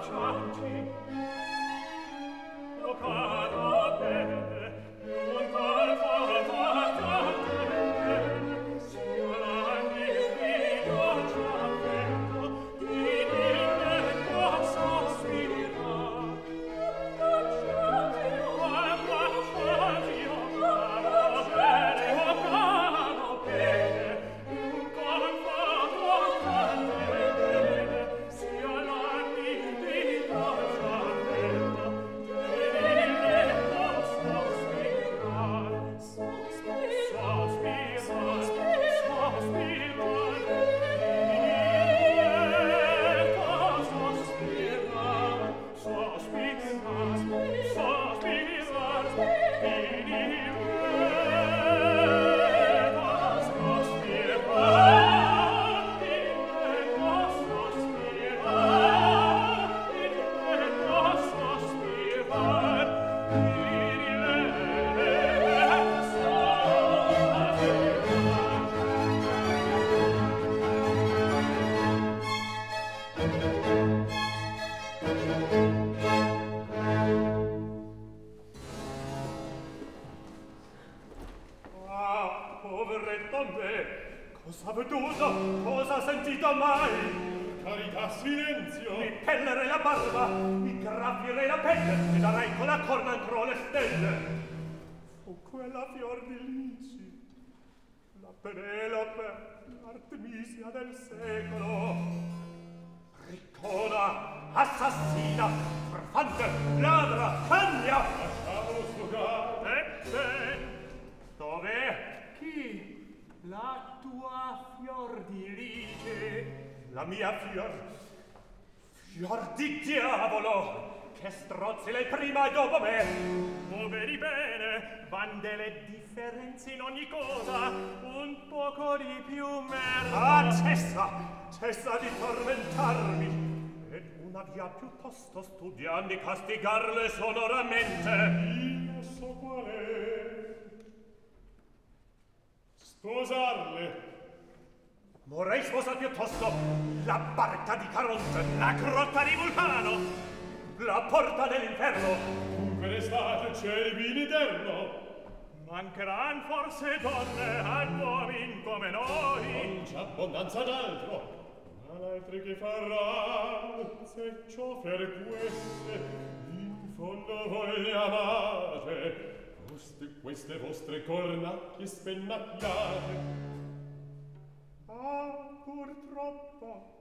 Cosa veduto? Cosa sentito mai? Carità, silenzio! Mi pellere la barba, mi graffierei la pelle, mi darei con la corna ancora le stelle. Fu quella fior di lici, la Penelope, l'Artemisia del secolo. Riccona, assassina, profante, ladra, cagna. Lasciamolo sfogare. Dov'è? Chi? La tua fior di lice. La mia fior di diavolo, che strozzi lei prima e dopo me. Tu vedi bene, van delle differenze in ogni cosa, un poco di più merda. Ah, cessa di tormentarmi, ed una via piuttosto studiando di castigarle sonoramente. Io so qual è. Sposarle. Vorrei sposar piuttosto la barca di Caronte, la grotta di Vulcano, la porta dell'inferno. Dunque l'estate c'è il viniterno. Mancheran forse donne ad uomini come noi. Non c'è abbondanza d'altro, ma l'altre che faranno, se ciò per queste, in fondo voi le amate, queste vostre cornacchie spennacchiate. Ah, purtroppo.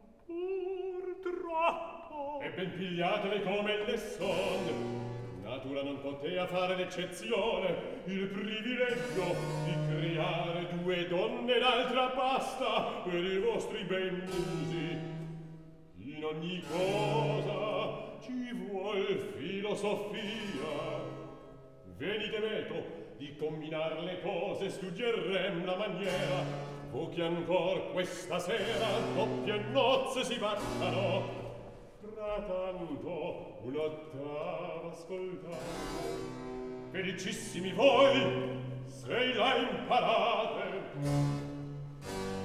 E ben pigliatele come le son. Natura non potea fare l'eccezione, il privilegio di creare due donne d'altra pasta per i vostri bei musi. In ogni cosa ci vuol filosofia. Venite meto di combinar le cose, studierem la maniera. O che ancor questa sera doppie nozze si battano. Tra tanto un'ottava ascoltate. Felicissimi voi, se la imparate.